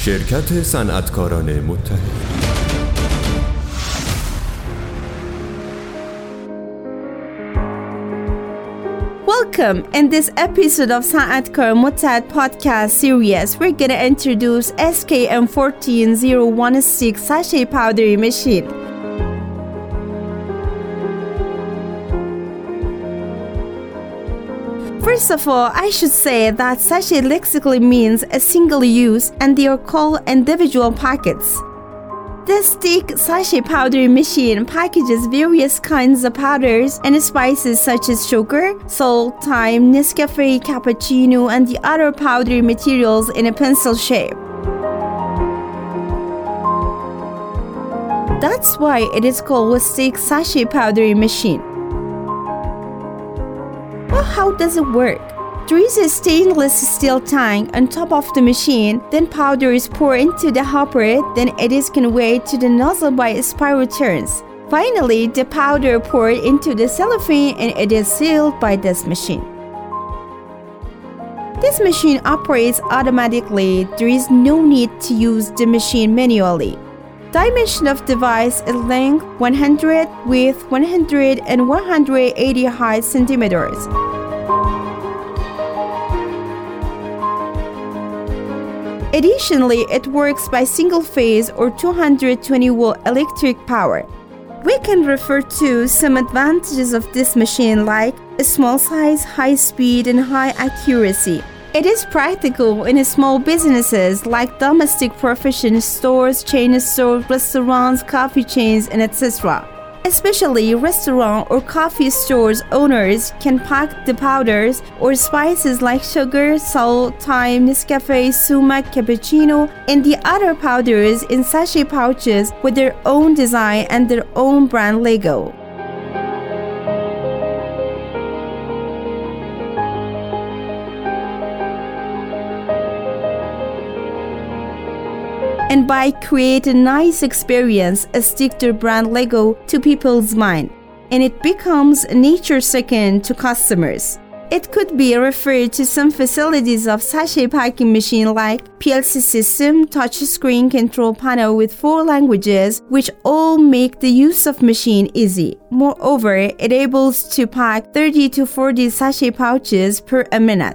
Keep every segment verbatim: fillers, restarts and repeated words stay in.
شرکت صنعتکاران متحد. Welcome! In this episode of Sanatkar Muttahid podcast series, we're going to introduce S K M one four zero one six sachet powdery machine. First of all, I should say that sachet lexically means a single use, and they are called individual packets. This thick sachet powdery machine packages various kinds of powders and spices such as sugar, salt, thyme, Nescafe, cappuccino, and the other powdery materials in a pencil shape. That's why it is called a thick sachet powdery machine. Well, how does it work? There is a stainless steel tank on top of the machine, then powder is poured into the hopper, then it is conveyed to the nozzle by spiral turns. Finally, the powder poured into the cellophane and it is sealed by this machine. This machine operates automatically. There is no need to use the machine manually. Dimension of device is length one hundred, width one hundred, and one hundred eighty height centimeters. Additionally, it works by single phase or two hundred twenty volt electric power. We can refer to some advantages of this machine like a small size, high speed, and high accuracy. It is practical in small businesses like domestic profession stores, chain stores, restaurants, coffee chains, and et cetera. Especially restaurant or coffee stores owners can pack the powders or spices like sugar, salt, thyme, Nescafe, sumac, cappuccino, and the other powders in sachet pouches with their own design and their own brand logo. And by creating a nice experience, stick their brand logo to people's mind, and it becomes a nature second to customers. It could be referred to some facilities of sachet packing machine like P L C system, touch screen control panel with four languages, which all make the use of machine easy. Moreover, it enables to pack thirty to forty sachet pouches per a minute.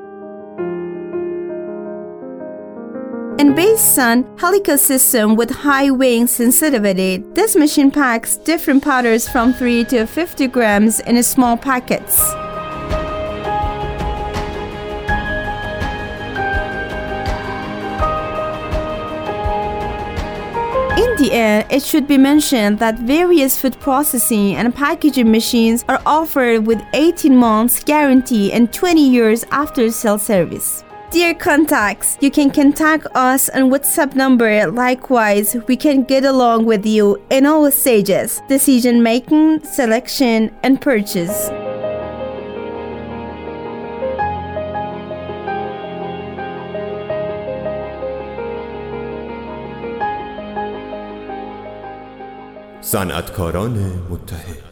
And based on helical system with high weighing sensitivity, this machine packs different powders from three to fifty grams in small packets. In the end, it should be mentioned that various food processing and packaging machines are offered with eighteen months guarantee and twenty years after sale service. Dear contacts, you can contact us on WhatsApp number. Likewise, we can get along with you in all stages: decision making, selection, and purchase. صنعتکاران متحد.